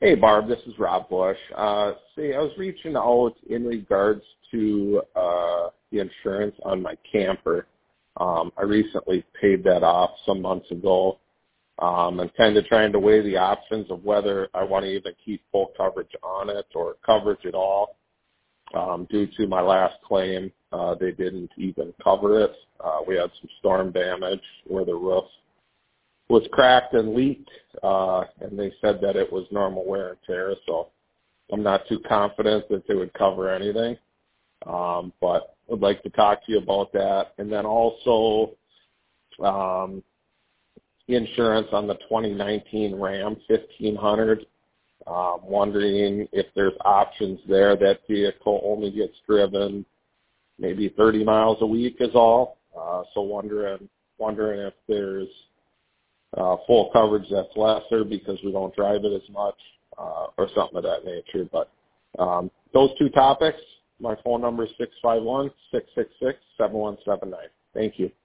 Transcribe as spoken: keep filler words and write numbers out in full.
Hey, Barb, this is Rob Bush. Uh, see, I was reaching out in regards to uh, the insurance on my camper. Um, I recently paid that off some months ago. Um, and kind of trying to weigh the options of whether I want to even keep full coverage on it or coverage at all. Um, due to my last claim, uh, they didn't even cover it. Uh, we had some storm damage where the roof was cracked and leaked, uh, and they said that it was normal wear and tear, so I'm not too confident that they would cover anything. Um, but would like to talk to you about that. And then also, um, insurance on the twenty nineteen Ram fifteen hundred. Um, wondering if there's options there. That vehicle only gets driven maybe thirty miles a week is all. Uh, so wondering wondering if there's uh, full coverage that's lesser because we don't drive it as much, uh, or something of that nature. But um, those two topics. My phone number is six five one, six six six, seven one seven nine. Thank you.